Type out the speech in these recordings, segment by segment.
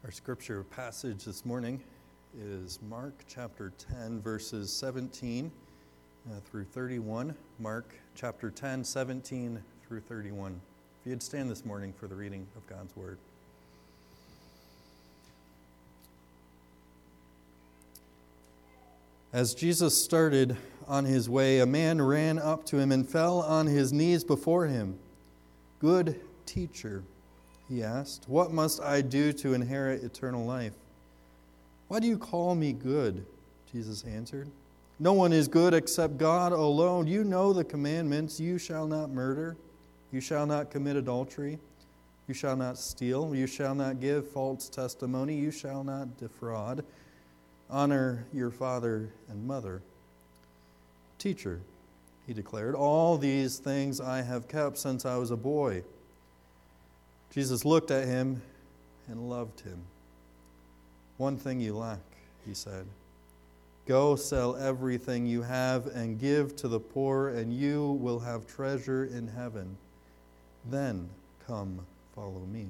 Our scripture passage this morning is Mark chapter 10, verses 17 through 31. Mark chapter 10, 17 through 31. If you'd stand this morning for the reading of God's word. As Jesus started on his way, a man ran up to him and fell on his knees before him. "Good teacher," he asked, "what must I do to inherit eternal life?" "Why do you call me good?" Jesus answered. "No one is good except God alone. You know the commandments. You shall not murder. You shall not commit adultery. You shall not steal. You shall not give false testimony. You shall not defraud. Honor your father and mother." "Teacher," he declared, "all these things I have kept since I was a boy." Jesus looked at him and loved him. "One thing you lack," he said. "Go sell everything you have and give to the poor, and you will have treasure in heaven. Then come, follow me."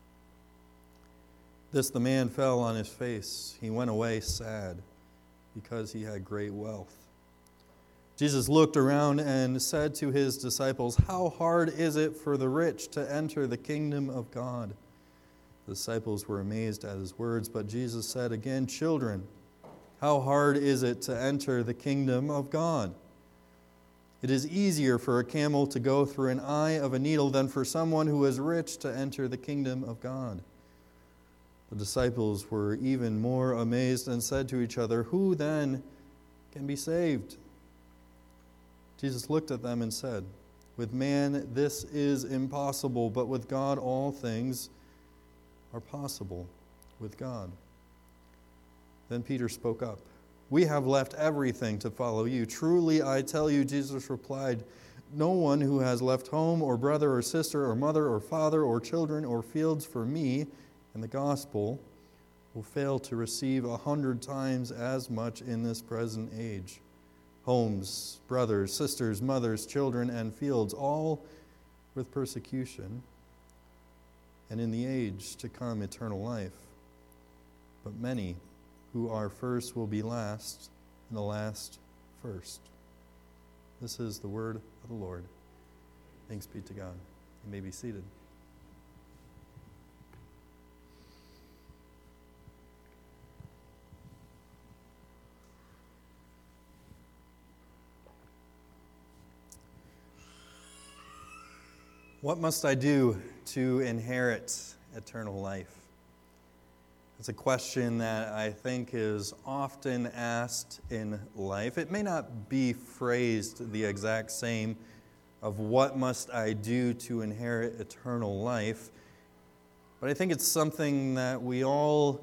This the man fell on his face. He went away sad because he had great wealth. Jesus looked around and said to his disciples, "How hard is it for the rich to enter the kingdom of God?" The disciples were amazed at his words, but Jesus said again, "Children, how hard is it to enter the kingdom of God? It is easier for a camel to go through an eye of a needle than for someone who is rich to enter the kingdom of God." The disciples were even more amazed and said to each other, "Who then can be saved?" Jesus looked at them and said, "With man this is impossible, but with God all things are possible." With God. Then Peter spoke up. "We have left everything to follow you." "Truly I tell you," Jesus replied, "no one who has left home or brother or sister or mother or father or children or fields for me and the gospel will fail to receive 100 times as much in this present age. Homes, brothers, sisters, mothers, children, and fields, all with persecution, and in the age to come eternal life. But many who are first will be last, and the last first." This is the word of the Lord. Thanks be to God. You may be seated. What must I do to inherit eternal life? It's a question that I think is often asked in life. It may not be phrased the exact same of what must I do to inherit eternal life, but I think it's something that we all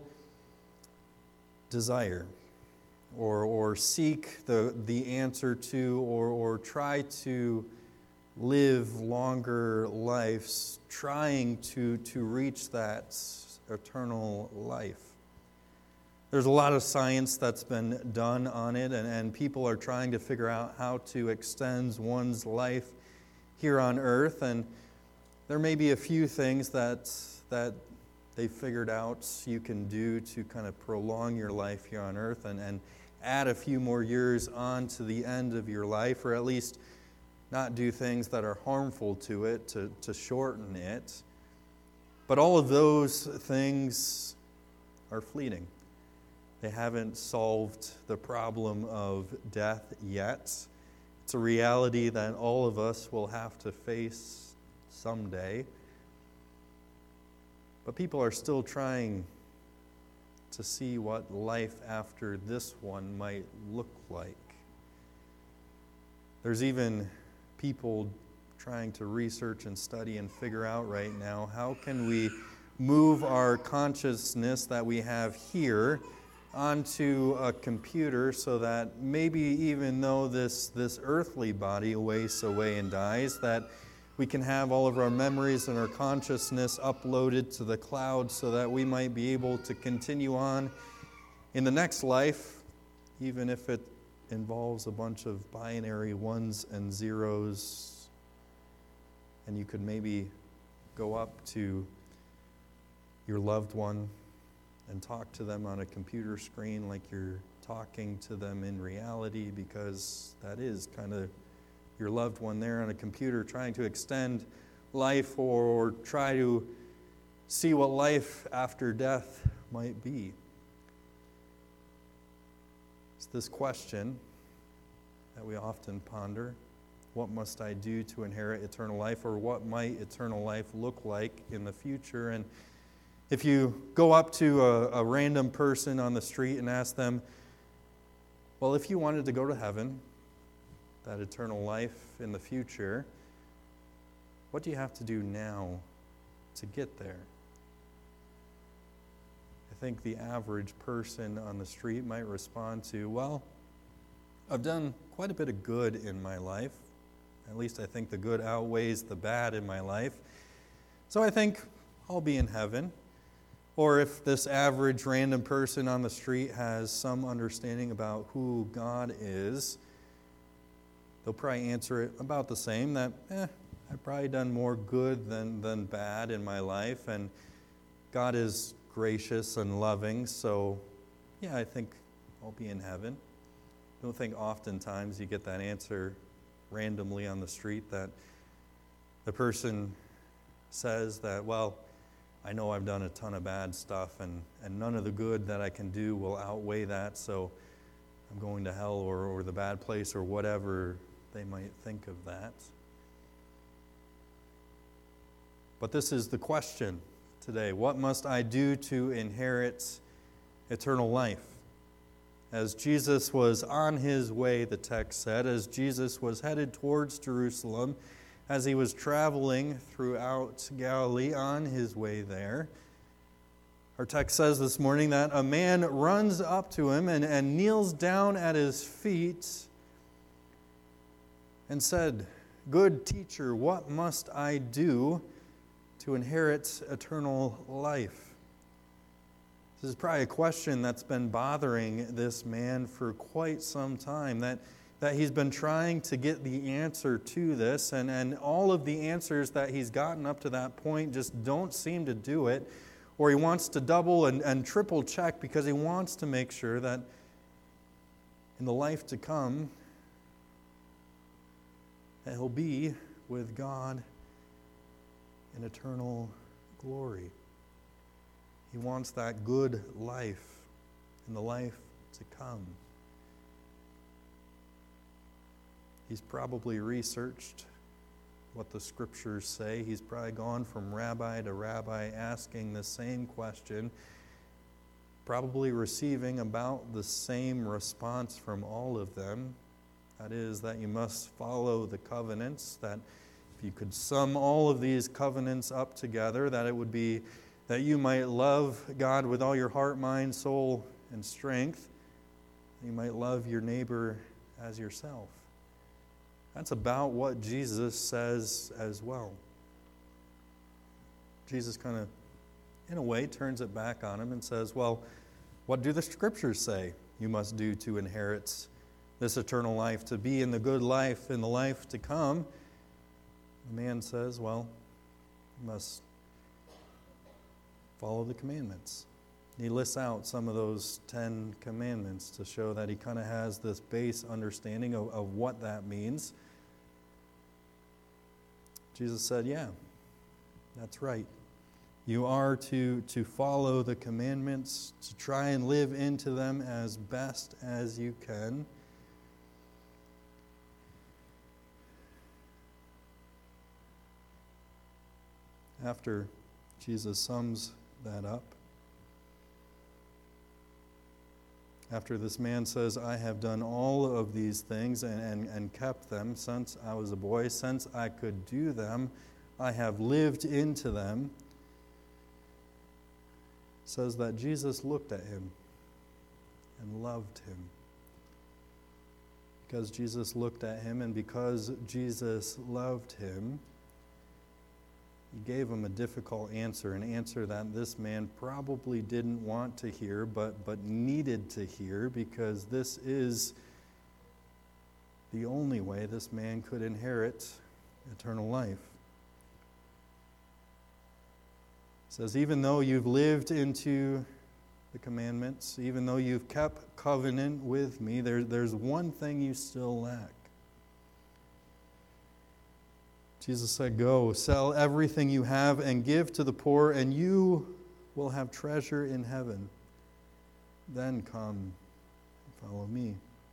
desire or seek the answer to or try to live longer lives trying to reach that eternal life. There's a lot of science that's been done on it, and people are trying to figure out how to extend one's life here on earth, and there may be a few things that they figured out you can do to kind of prolong your life here on earth and add a few more years on to the end of your life, or at least not do things that are harmful to it, to shorten it. But all of those things are fleeting. They haven't solved the problem of death yet. It's a reality that all of us will have to face someday. But people are still trying to see what life after this one might look like. There's even people trying to research and study and figure out right now, how can we move our consciousness that we have here onto a computer so that maybe even though this earthly body wastes away and dies, that we can have all of our memories and our consciousness uploaded to the cloud so that we might be able to continue on in the next life, even if it involves a bunch of binary ones and zeros, and you could maybe go up to your loved one and talk to them on a computer screen like you're talking to them in reality, because that is kind of your loved one there on a computer trying to extend life or try to see what life after death might be. It's this question that we often ponder. What must I do to inherit eternal life? Or what might eternal life look like in the future? And if you go up to a random person on the street and ask them, well, if you wanted to go to heaven, that eternal life in the future, what do you have to do now to get there? I think the average person on the street might respond to, well, I've done quite a bit of good in my life. At least I think the good outweighs the bad in my life. So I think I'll be in heaven. Or if this average random person on the street has some understanding about who God is, they'll probably answer it about the same, that I've probably done more good than bad in my life, and God is gracious and loving, so yeah, I think I'll be in heaven. I don't think oftentimes you get that answer randomly on the street, that the person says that, well, I know I've done a ton of bad stuff, and none of the good that I can do will outweigh that, so I'm going to hell or the bad place or whatever they might think of that. But this is the question today. What must I do to inherit eternal life? As Jesus was on his way, the text said, as Jesus was headed towards Jerusalem, as he was traveling throughout Galilee on his way there, our text says this morning that a man runs up to him and kneels down at his feet and said, "Good teacher, what must I do to inherit eternal life?" This is probably a question that's been bothering this man for quite some time, that he's been trying to get the answer to this, and all of the answers that he's gotten up to that point just don't seem to do it, or he wants to double and triple check because he wants to make sure that in the life to come, that he'll be with God in eternal glory. He wants that good life in the life to come. He's probably researched what the scriptures say. He's probably gone from rabbi to rabbi asking the same question, probably receiving about the same response from all of them. That is, that you must follow the covenants, that if you could sum all of these covenants up together, that it would be that you might love God with all your heart, mind, soul, and strength. You might love your neighbor as yourself. That's about what Jesus says as well. Jesus kind of, in a way, turns it back on him and says, well, what do the scriptures say you must do to inherit this eternal life, to be in the good life, in the life to come? The man says, well, you must follow the commandments. He lists out some of those 10 commandments to show that he kind of has this base understanding of what that means. Jesus said, yeah, that's right. You are to follow the commandments, to try and live into them as best as you can. After Jesus sums that up, after this man says, I have done all of these things and kept them since I was a boy, since I could do them, I have lived into them, says that Jesus looked at him and loved him. Because Jesus looked at him and because Jesus loved him, he gave him a difficult answer, an answer that this man probably didn't want to hear, but needed to hear, because this is the only way this man could inherit eternal life. It says, even though you've lived into the commandments, even though you've kept covenant with me, there's one thing you still lack. Jesus said, go, sell everything you have and give to the poor, and you will have treasure in heaven. Then come and follow me.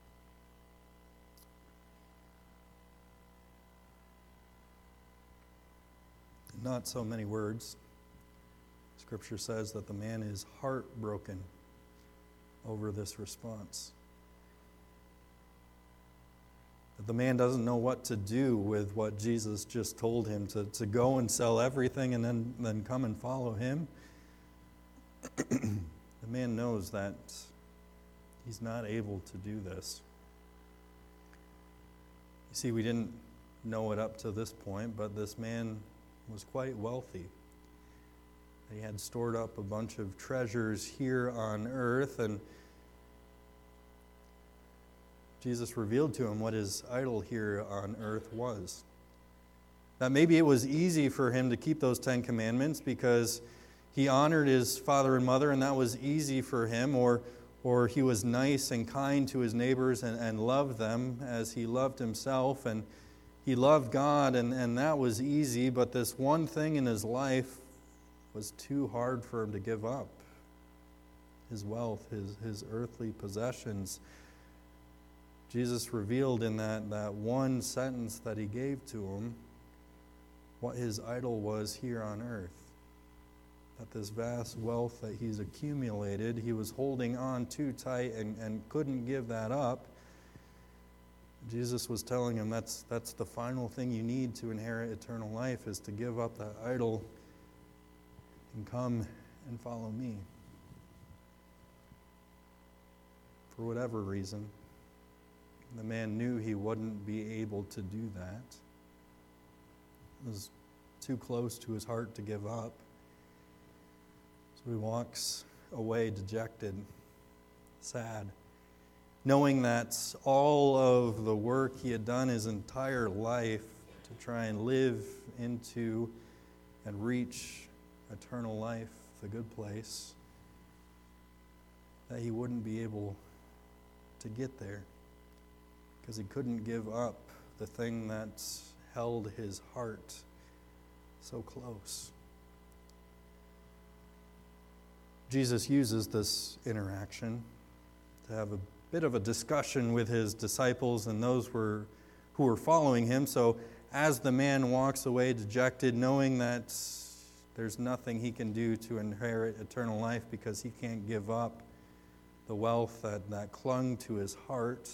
Not so many words. Scripture says that the man is heartbroken over this response. That the man doesn't know what to do with what Jesus just told him, to go and sell everything and then come and follow him. The man knows that he's not able to do this. You see, we didn't know it up to this point, but this man was quite wealthy. He had stored up a bunch of treasures here on earth, and Jesus revealed to him what his idol here on earth was. That maybe it was easy for him to keep those 10 commandments because he honored his father and mother, and that was easy for him, or he was nice and kind to his neighbors and loved them as he loved himself, and he loved God, and that was easy, but this one thing in his life was too hard for him to give up. His wealth, his earthly possessions. Jesus revealed in that one sentence that he gave to him what his idol was here on earth. That this vast wealth that he's accumulated, he was holding on too tight and couldn't give that up. Jesus was telling him that's the final thing you need to inherit eternal life, is to give up that idol and come and follow me. For whatever reason, the man knew he wouldn't be able to do that. It was too close to his heart to give up. So he walks away dejected, sad, knowing that all of the work he had done his entire life to try and live into and reach eternal life, the good place, that he wouldn't be able to get there because he couldn't give up the thing that held his heart so close. Jesus uses this interaction to have a bit of a discussion with his disciples and those who were following him. So as the man walks away dejected, knowing that there's nothing he can do to inherit eternal life because he can't give up the wealth that clung to his heart,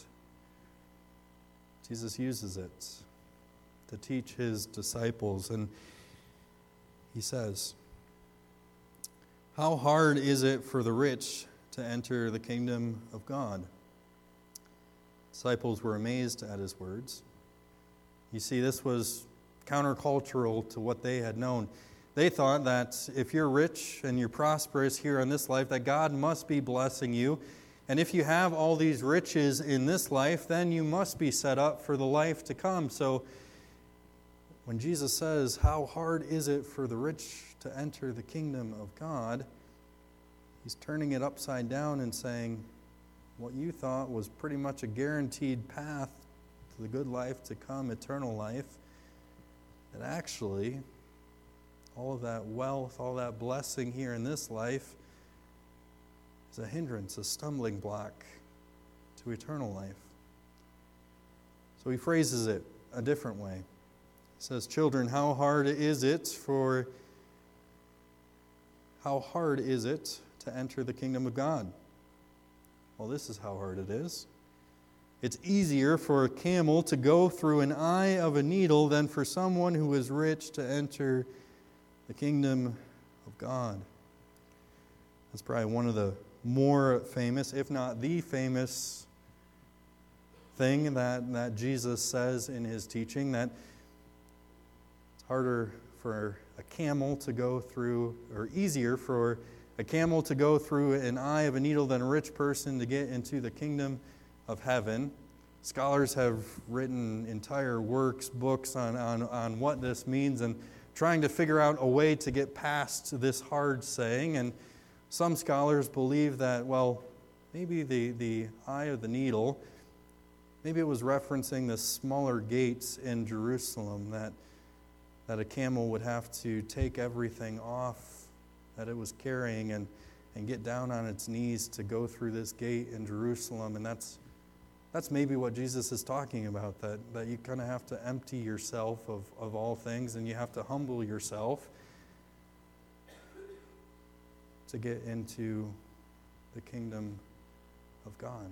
Jesus uses it to teach his disciples. And he says, how hard is it for the rich to enter the kingdom of God? Disciples were amazed at his words. You see, this was countercultural to what they had known. They thought that if you're rich and you're prosperous here in this life, that God must be blessing you. And if you have all these riches in this life, then you must be set up for the life to come. So when Jesus says, how hard is it for the rich to enter the kingdom of God, he's turning it upside down and saying, what you thought was pretty much a guaranteed path to the good life to come, eternal life, that actually all of that wealth, all that blessing here in this life is a hindrance, a stumbling block to eternal life. So he phrases it a different way. He says, children, how hard is it to enter the kingdom of God? Well, this is how hard it is. It's easier for a camel to go through an eye of a needle than for someone who is rich to enter the kingdom of God. That's probably one of the more famous, if not the famous thing that Jesus says in his teaching, that it's harder for a camel to go through, or easier for a camel to go through an eye of a needle than a rich person to get into the kingdom of heaven. Scholars have written entire works, books on what this means and trying to figure out a way to get past this hard saying. And Some scholars believe that, well, maybe the eye of the needle, maybe it was referencing the smaller gates in Jerusalem that a camel would have to take everything off that it was carrying and get down on its knees to go through this gate in Jerusalem. And that's maybe what Jesus is talking about, that you kind of have to empty yourself of all things, and you have to humble yourself to get into the kingdom of God.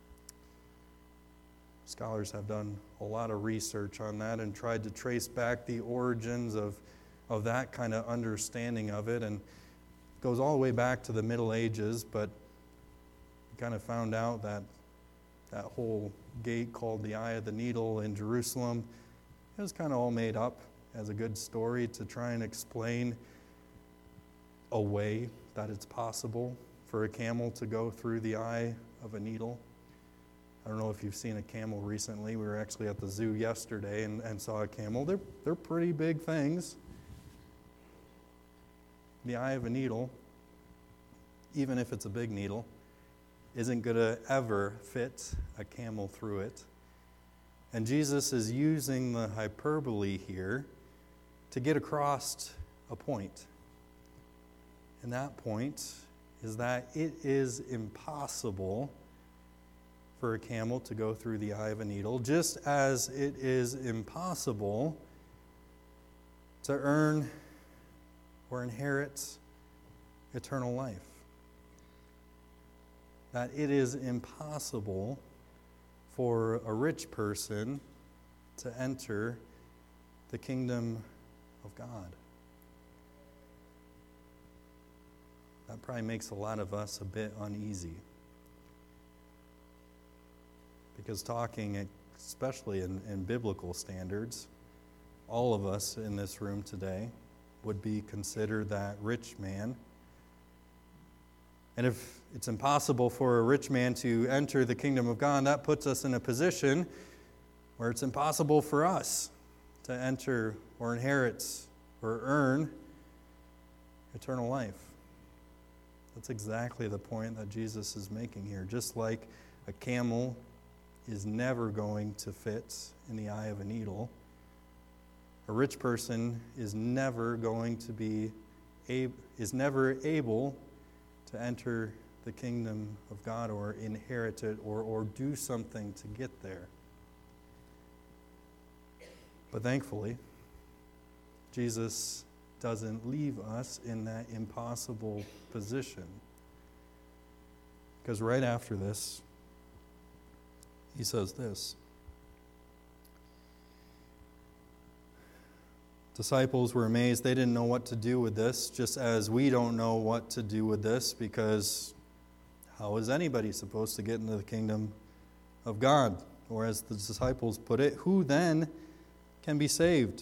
Scholars have done a lot of research on that and tried to trace back the origins of that kind of understanding of it, and it goes all the way back to the Middle Ages, but kind of found out that whole gate called the Eye of the Needle in Jerusalem, it was kind of all made up as a good story to try and explain a way that it's possible for a camel to go through the eye of a needle. I don't know if you've seen a camel recently. We were actually at the zoo yesterday and saw a camel. They're pretty big things. The eye of a needle, even if it's a big needle, isn't going to ever fit a camel through it. And Jesus is using the hyperbole here to get across a point. And that point is that it is impossible for a camel to go through the eye of a needle, just as it is impossible to earn or inherit eternal life. That it is impossible for a rich person to enter the kingdom of God. That probably makes a lot of us a bit uneasy. Because talking, especially in biblical standards, all of us in this room today would be considered that rich man. And if it's impossible for a rich man to enter the kingdom of God, that puts us in a position where it's impossible for us to enter or inherit or earn eternal life. That's exactly the point that Jesus is making here. Just like a camel is never going to fit in the eye of a needle, a rich person is never able to enter the kingdom of God or inherit it or do something to get there. But thankfully, Jesus doesn't leave us in that impossible position. Because right after this, he says this. Disciples were amazed. They didn't know what to do with this, just as we don't know what to do with this, because how is anybody supposed to get into the kingdom of God? Or as the disciples put it, who then can be saved?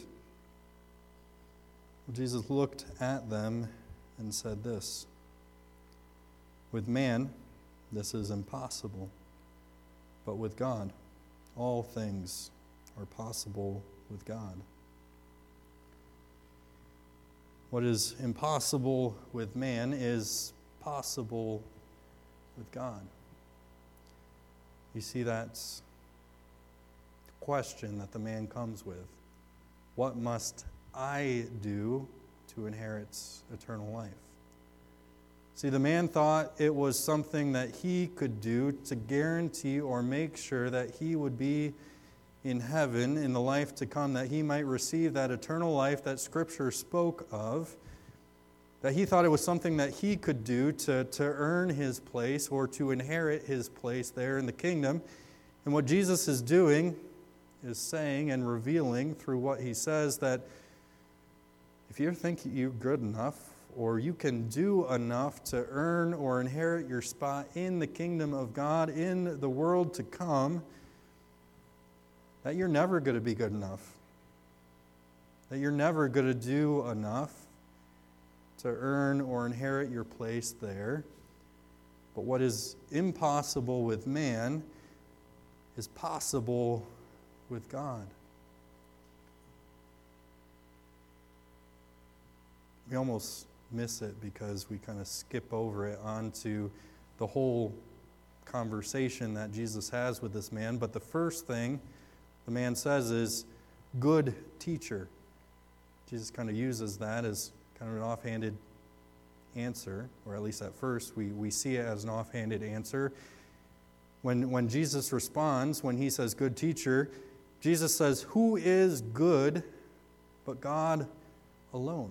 Jesus looked at them and said this: with man, this is impossible, but with God, all things are possible with God. What is impossible with man is possible with God. You see, that's the question that the man comes with. What must I do to inherit eternal life? See, the man thought it was something that he could do to guarantee or make sure that he would be in heaven in the life to come, that he might receive that eternal life that Scripture spoke of, that he thought it was something that he could do to earn his place or to inherit his place there in the kingdom. And what Jesus is doing is saying and revealing through what he says that if you think you're good enough or you can do enough to earn or inherit your spot in the kingdom of God in the world to come, that you're never going to be good enough. That you're never going to do enough to earn or inherit your place there. But what is impossible with man is possible with God. We almost miss it because we kind of skip over it onto the whole conversation that Jesus has with this man. But the first thing the man says is, "Good teacher." Jesus kind of uses that as kind of an offhanded answer, or at least at first we see it as an offhanded answer. When Jesus responds, when he says, "Good teacher," Jesus says, "Who is good but God alone?"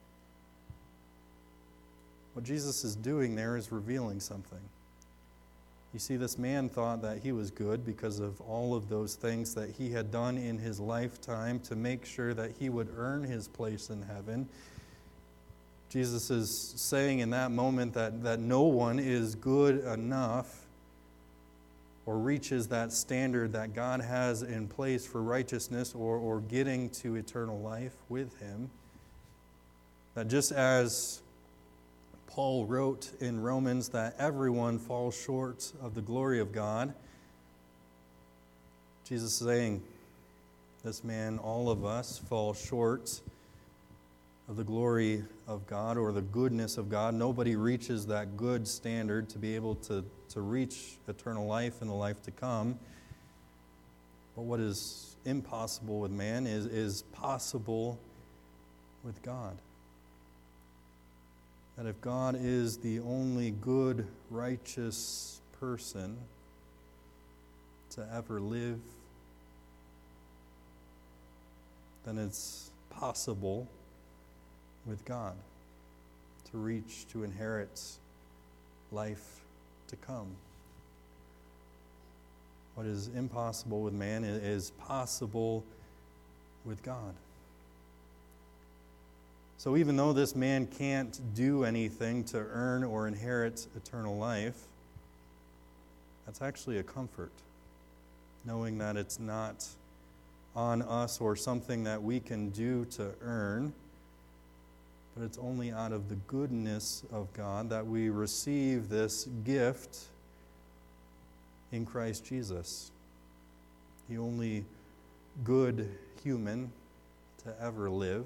What Jesus is doing there is revealing something. You see, this man thought that he was good because of all of those things that he had done in his lifetime to make sure that he would earn his place in heaven. Jesus is saying in that moment that no one is good enough or reaches that standard that God has in place for righteousness or getting to eternal life with him. That just as Paul wrote in Romans that everyone falls short of the glory of God, Jesus is saying, this man, all of us, fall short of the glory of God or the goodness of God. Nobody reaches that good standard to be able to reach eternal life and the life to come. But what is impossible with man is possible with God. That if God is the only good, righteous person to ever live, then it's possible with God to reach, to inherit life to come. What is impossible with man is possible with God. So even though this man can't do anything to earn or inherit eternal life, that's actually a comfort, knowing that it's not on us or something that we can do to earn, but it's only out of the goodness of God that we receive this gift in Christ Jesus, the only good human to ever live.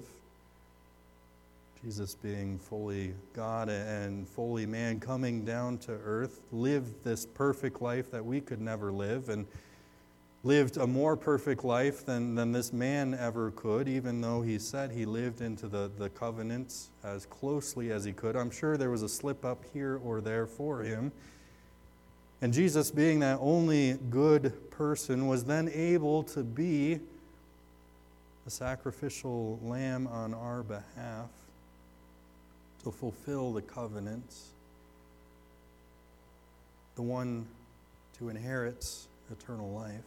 Jesus being fully God and fully man, coming down to earth, lived this perfect life that we could never live, and lived a more perfect life than this man ever could, even though he said he lived into the covenants as closely as he could. I'm sure there was a slip up here or there for him. And Jesus, being that only good person, was then able to be a sacrificial lamb on our behalf to fulfill the covenants, the one to inherit eternal life.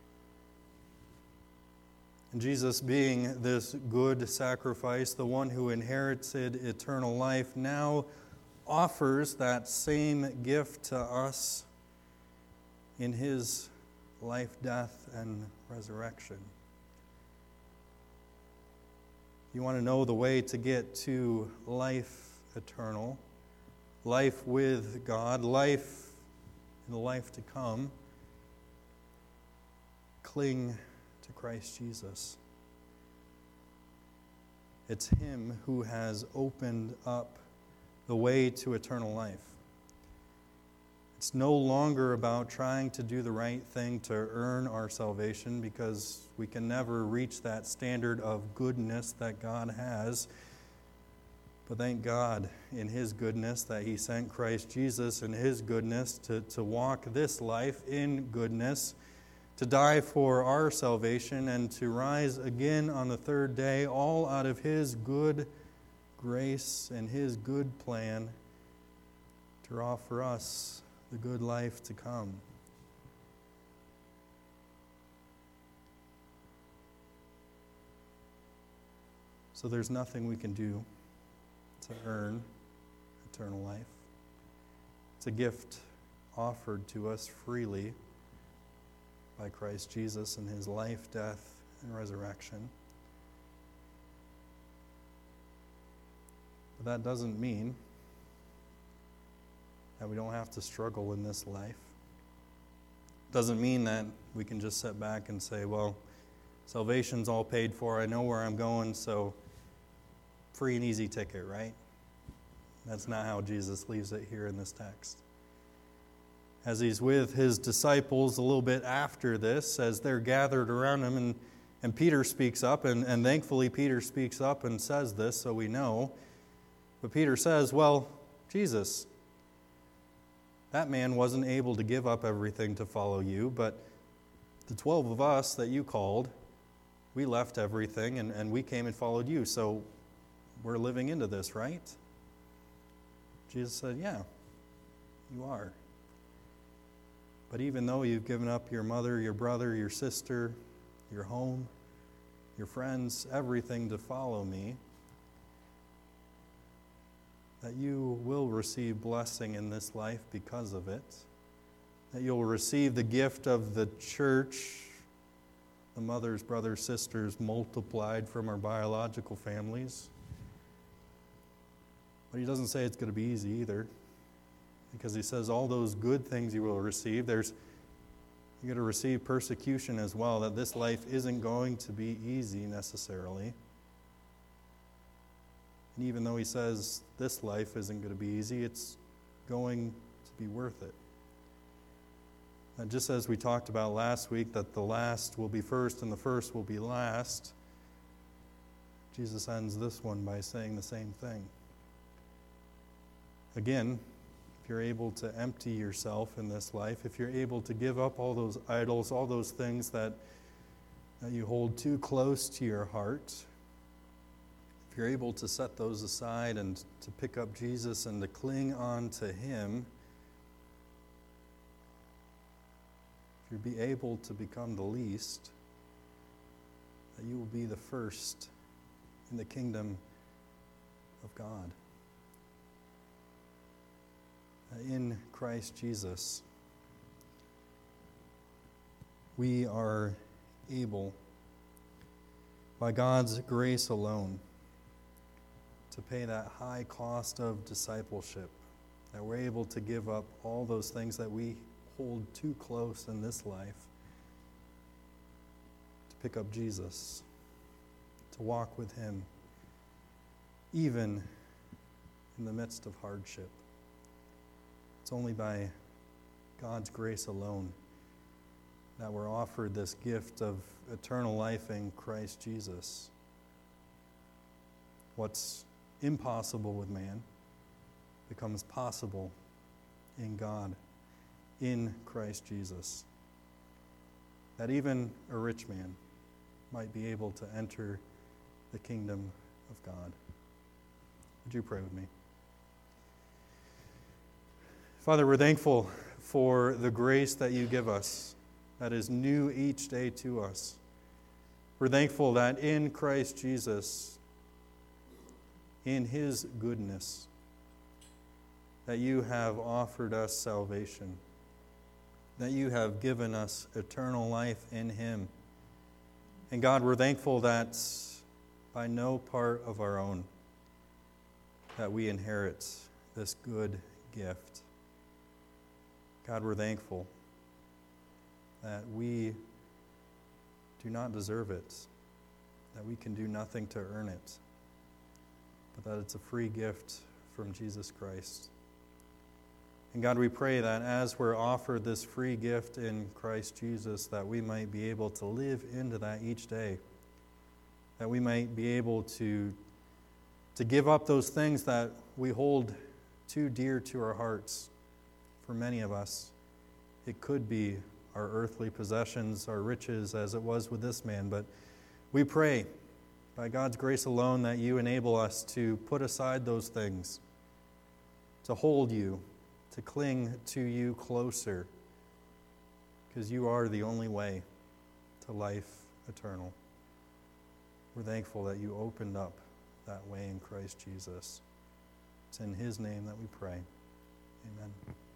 And Jesus, being this good sacrifice, the one who inherited eternal life, now offers that same gift to us in his life, death, and resurrection. You want to know the way to get to life eternal, life with God, life in the life to come? Cling to Christ Jesus. It's him who has opened up the way to eternal life. It's no longer about trying to do the right thing to earn our salvation, because we can never reach that standard of goodness that God has. But thank God in his goodness that he sent Christ Jesus in his goodness to walk this life in goodness, to die for our salvation, and to rise again on the third day, all out of his good grace and his good plan to offer us the good life to come. So there's nothing we can do to earn eternal life. It's a gift offered to us freely by Christ Jesus and his life, death, and resurrection. But that doesn't mean that we don't have to struggle in this life. Doesn't mean that we can just sit back and say, well, salvation's all paid for, I know where I'm going, so free and easy ticket, right? That's not how Jesus leaves it here in this text. As he's with his disciples a little bit after this, as they're gathered around him, and Peter speaks up, and thankfully Peter speaks up and says this, so we know. But Peter says, well, Jesus, that man wasn't able to give up everything to follow you, but the 12 of us that you called, we left everything and we came and followed you. So we're living into this, right? Jesus said, yeah, you are. But even though you've given up your mother, your brother, your sister, your home, your friends, everything to follow me, that you will receive blessing in this life because of it, that you'll receive the gift of the church, the mothers, brothers, sisters multiplied from our biological families. But he doesn't say it's going to be easy either, because he says all those good things you will receive, you're going to receive persecution as well, that this life isn't going to be easy necessarily. And even though he says this life isn't going to be easy, it's going to be worth it. And just as we talked about last week, that the last will be first and the first will be last, Jesus ends this one by saying the same thing. Again, if you're able to empty yourself in this life, if you're able to give up all those idols, all those things that you hold too close to your heart, if you're able to set those aside and to pick up Jesus and to cling on to him, if you'll be able to become the least, that you will be the first in the kingdom of God. In Christ Jesus, we are able, by God's grace alone, to pay that high cost of discipleship, that we're able to give up all those things that we hold too close in this life, to pick up Jesus, to walk with him, even in the midst of hardship. It's only by God's grace alone that we're offered this gift of eternal life in Christ Jesus. What's impossible with man becomes possible in God, in Christ Jesus. That even a rich man might be able to enter the kingdom of God. Would you pray with me? Father, we're thankful for the grace that you give us that is new each day to us. We're thankful that in Christ Jesus, in his goodness, that you have offered us salvation, that you have given us eternal life in him. And God, we're thankful that by no part of our own that we inherit this good gift. God, we're thankful that we do not deserve it, that we can do nothing to earn it, but that it's a free gift from Jesus Christ. And God, we pray that as we're offered this free gift in Christ Jesus, that we might be able to live into that each day, that we might be able to give up those things that we hold too dear to our hearts. For many of us, it could be our earthly possessions, our riches, as it was with this man. But we pray, by God's grace alone, that you enable us to put aside those things, to hold you, to cling to you closer, because you are the only way to life eternal. We're thankful that you opened up that way in Christ Jesus. It's in his name that we pray. Amen.